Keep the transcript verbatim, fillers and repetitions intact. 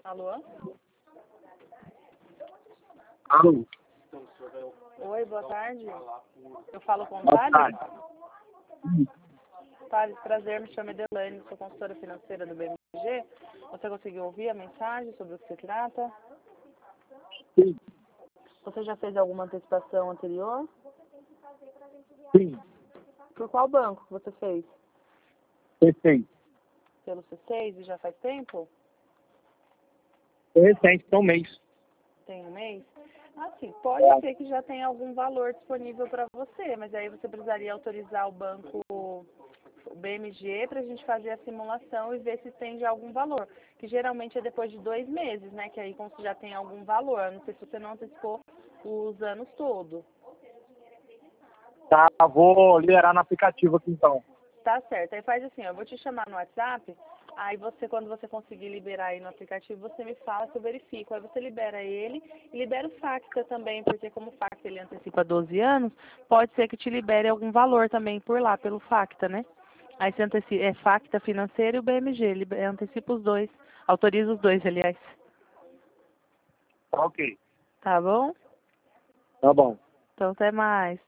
Alô? Alô? Oi, boa tarde. Eu falo com o Boa Thales? tarde. Thales, prazer, me chamo Edelane, sou consultora financeira do B M G. Você conseguiu ouvir a mensagem sobre o que se trata? Sim, Você já fez alguma antecipação anterior? sim, Por qual banco que você fez? recente. Pelo C seis e já faz tempo? Foi recente, tem um mês. Tem um mês? Assim, pode ser que já tenha algum valor disponível para você, mas aí você precisaria autorizar o banco, o B M G, para a gente fazer a simulação e ver se tem já algum valor. Que geralmente é depois de dois meses, né? Que aí como se já tem algum valor. Eu não sei se você não antecipou os anos todos. Tá, vou liberar no aplicativo aqui então. Tá certo. Aí faz assim, ó, eu vou te chamar no WhatsApp, aí você, quando você conseguir liberar aí no aplicativo, você me fala que eu verifico. Aí você libera ele e libera o FACTA também, porque como o FACTA ele antecipa doze anos, pode ser que te libere algum valor também por lá, pelo FACTA, né? Aí você antecipa, é FACTA financeiro e o B M G, liber- antecipa os dois, autoriza os dois, aliás. Tá ok. Tá bom? Tá bom. Então até mais.